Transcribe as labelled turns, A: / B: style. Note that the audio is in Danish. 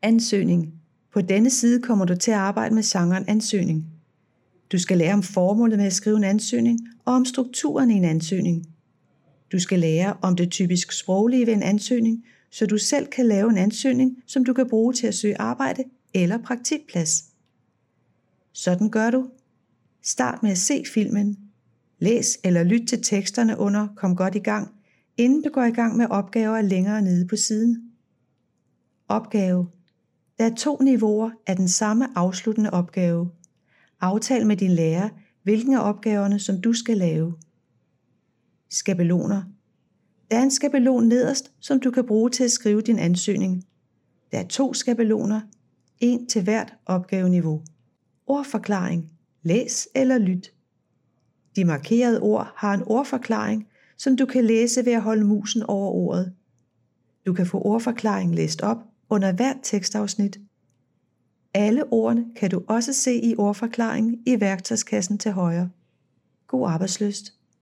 A: Ansøgning. På denne side kommer du til at arbejde med genren ansøgning. Du skal lære om formålet med at skrive en ansøgning og om strukturen i en ansøgning. Du skal lære om det typisk sproglige ved en ansøgning, så du selv kan lave en ansøgning, som du kan bruge til at søge arbejde eller praktikplads. Sådan gør du. Start med at se filmen. Læs eller lyt til teksterne under Kom godt i gang, inden du går i gang med opgaver længere nede på siden. Opgave. Der er 2 niveauer af den samme afsluttende opgave. Aftal med din lærer, hvilken af opgaverne, som du skal lave. Skabeloner. Der er en skabelon nederst, som du kan bruge til at skrive din ansøgning. Der er 2 skabeloner, en til hvert opgaveniveau. Ordforklaring. Læs eller lyt. De markerede ord har en ordforklaring, som du kan læse ved at holde musen over ordet. Du kan få ordforklaringen læst op under hvert tekstafsnit. Alle ordene kan du også se i ordforklaringen i værktøjskassen til højre. God arbejdslyst.